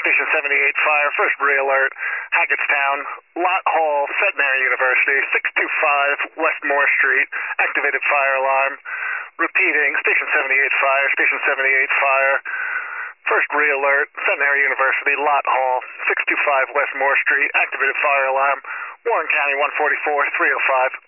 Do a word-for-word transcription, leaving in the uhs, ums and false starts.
Station seventy-eight Fire, first re-alert, Hackettstown, Lot Hall, Centenary University, six two five West Moore Street, activated fire alarm. Repeating, Station seventy-eight Fire, Station seventy-eight Fire, first re-alert, Centenary University, Lot Hall, six two five West Moore Street, activated fire alarm. Warren County one forty-four, three oh five.